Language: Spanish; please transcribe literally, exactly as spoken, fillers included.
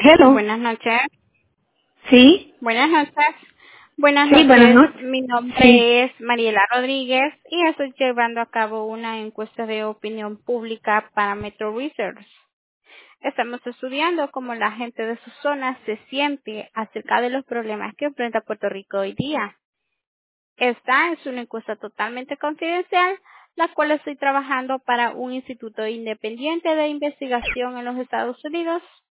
Hello. Buenas noches. Sí. Buenas noches. Buenas Sí, buenas noches. noches. Mi Sí. nombre es Mariela Rodríguez y estoy llevando a cabo una encuesta de opinión pública para Metro Research. Estamos estudiando cómo la gente de su zona se siente acerca de los problemas que enfrenta Puerto Rico hoy día. Esta es una encuesta totalmente confidencial, la cual estoy trabajando para un instituto independiente de investigación en los Estados Unidos